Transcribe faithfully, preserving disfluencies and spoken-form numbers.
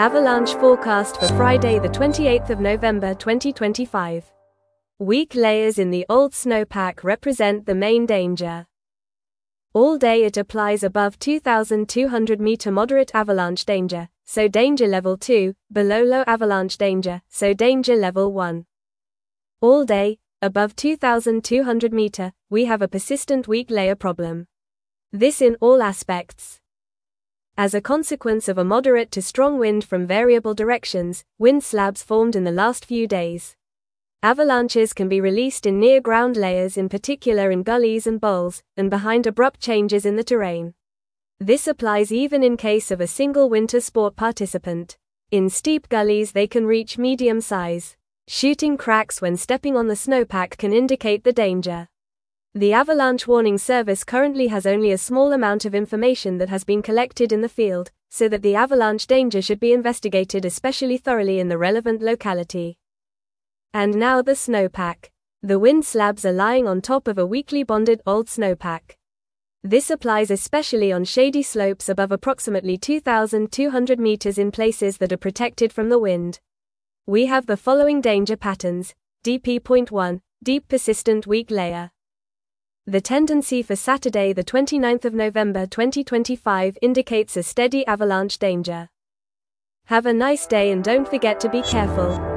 Avalanche forecast for Friday the twenty-eighth of November twenty twenty-five. Weak layers in the old snowpack represent the main danger. All day it applies above two thousand two hundred meter moderate avalanche danger, so danger level two, below low avalanche danger, so danger level one. All day, above two thousand two hundred meter, we have a persistent weak layer problem. This in all aspects. As a consequence of a moderate to strong wind from variable directions, wind slabs formed in the last few days. Avalanches can be released in near-ground layers, in particular in gullies and bowls, and behind abrupt changes in the terrain. This applies even in case of a single winter sport participant. In steep gullies they can reach medium size. Shooting cracks when stepping on the snowpack can indicate the danger. The Avalanche Warning Service currently has only a small amount of information that has been collected in the field, so that the avalanche danger should be investigated especially thoroughly in the relevant locality. And now the snowpack. The wind slabs are lying on top of a weakly bonded old snowpack. This applies especially on shady slopes above approximately two thousand two hundred meters in places that are protected from the wind. We have the following danger patterns. D P one, deep persistent weak layer. The tendency for Saturday the twenty-ninth of November twenty twenty-five indicates a steady avalanche danger. Have a nice day and don't forget to be careful.